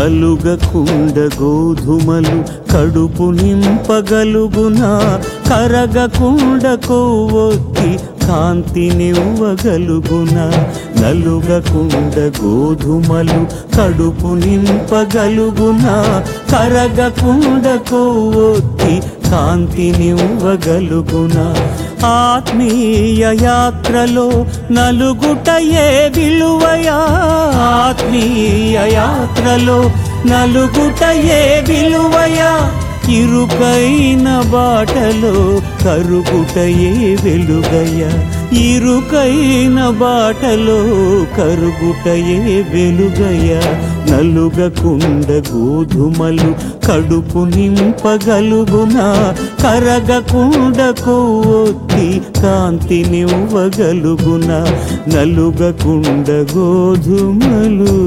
నలుగకుండ గోధుమలు కడుపు నింపగలుగునా కరగకుండ కొవ్వొత్తి కాంతినివ్వగలుగునా నలుగకుండ గోధుమలు కడుపు నింపగలుగునా కరగకుండ కొవ్వొత్తి కాంతినివ్వగలుగునా ఆత్మీయ యాత్రలో నలుగుటయే విలువయా ఆత్మీయ యాత్రలో నలుగుటయే విలువయా ఇరుకైన బాటలో కరుగుటయే వెలుగయ ఇరుకైన బాటలో కరుగుటయే వెలుగయ నలుగకుండ గోధుమలు కడుపు నింపగలుగునా కరగకుండ కొవ్వొత్తి కాంతినివ్వగలుగునా నలుగకుండ గోధుమలు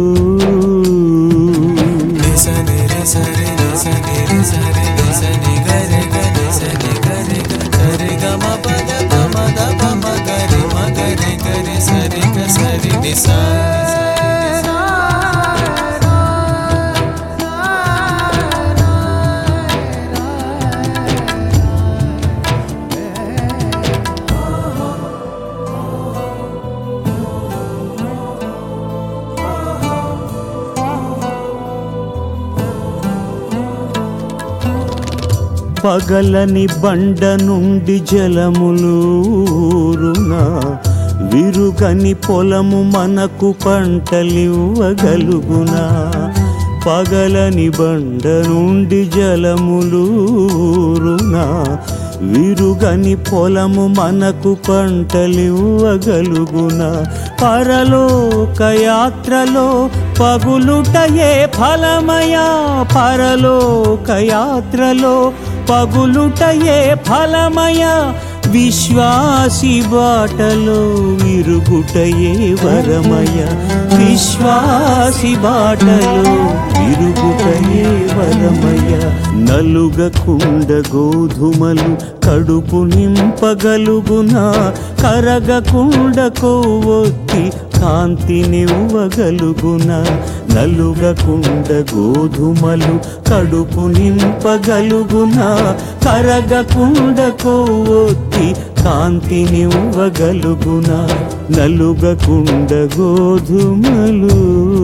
పగలని బండ నుండి జలములూరునా విరుగని పొలము మనకు పంటలివ్వగలుగునా పగలని బండ నుండి జలములూరునా విరుగని పొలము మనకు పంటలివ్వగలుగునా పరలోక యాత్రలో పగులుటయే ఫలమయా పరలోక యాత్రలో పగులుటయే ఫలమయ విశ్వాసి బాటలో విరుగుటయే వరమయ విశ్వాసి బాటలో విరుగుటయే వరమయ నలుగకుండ గోధుమలు కడుపు నింపగలుగునా కరగకుండ కొవ్వొత్తి కాంతినివ్వగలుగునా నలుగకుండ గోధుమలు కడుపు నింపగలుగునా కరగకుండ కొవ్వొత్తి కాంతినివ్వగలుగునా నలుగకుండ గోధుమలు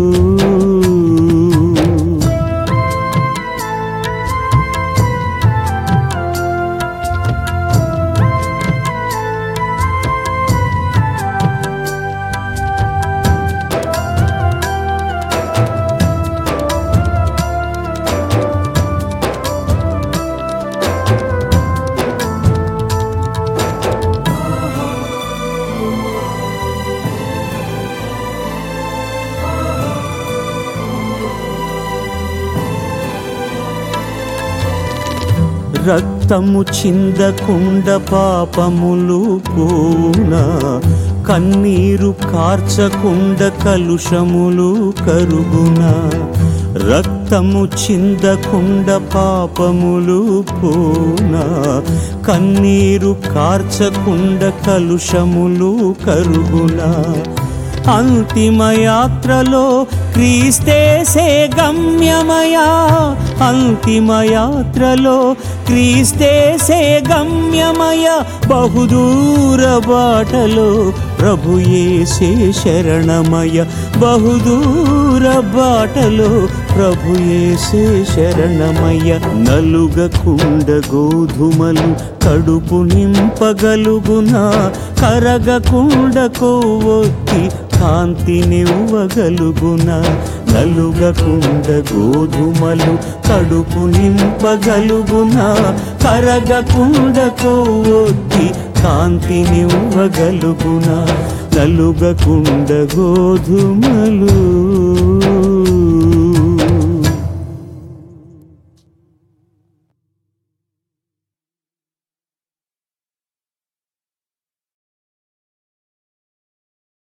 రక్తము చిందకుండ పాపములు పోవునా కన్నీరు కార్చకుండ కలుషములు కరుగునా రక్తము చిందకుండ పాపములు పోవునా కన్నీరు కార్చకుండ కలుషములు కరుగునా అంతిమ యాత్రలో క్రీస్తేసే గమ్యమయా అంతిమ యాత్రలో క్రీస్తేసే గమ్యమయ బహుదూర బాటలో ప్రభు యేసే శరణమయ బహుదూర బాటలో ప్రభు యేసే శరణమయ నలుగకుండ గోధుమలు కడుపు నింపగలుగునా కరగకుండ కొవ్వొత్తి కాంతినివ్వగలుగునా నలుగకుండ గోధుమలు కడుపు నింపగలుగునా కరగకుండ కొవ్వొత్తి కాంతినివ్వగలుగునా నలుగకుండ గోధుమలు